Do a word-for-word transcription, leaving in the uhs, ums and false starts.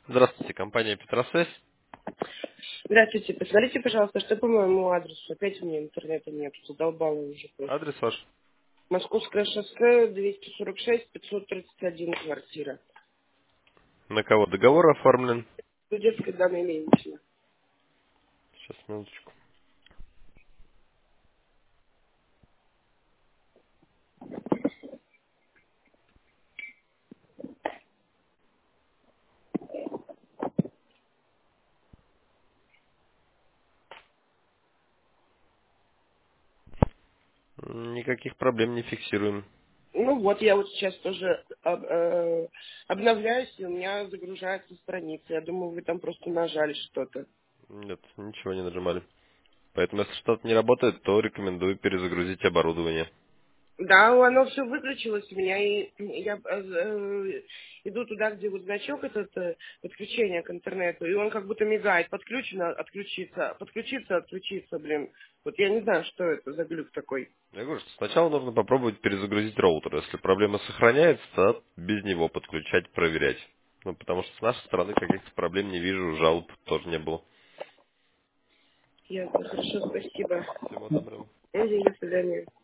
Здравствуйте, компания Петросвязь. Здравствуйте, посмотрите, пожалуйста, что по моему адресу. Опять у меня интернета нет, задолбало уже просто. Адрес ваш? Московское шоссе, двести сорок шесть, пятьсот тридцать один, квартира. На кого договор оформлен? Студентская Дана Ильинична. Сейчас, минуточку. М, Никаких проблем не фиксируем. Ну вот, я вот сейчас тоже об- э, обновляюсь, и у меня загружается страница. Я думаю, вы там просто нажали что-то. Нет, ничего не нажимали. Поэтому, если что-то не работает, то рекомендую перезагрузить оборудование. Да, оно все выключилось у меня, и я э, э, иду туда, где вот значок этот э, подключение к интернету, и он как будто мигает, подключено, отключиться, подключиться, отключиться, блин. Вот я не знаю, что это за глюк такой. Я говорю, что сначала нужно попробовать перезагрузить роутер. Если проблема сохраняется, то без него подключать, проверять. Ну, потому что с нашей стороны каких-то проблем не вижу, жалоб тоже не было. Ясно, хорошо, спасибо. Всего доброго. Мгм, до свидания.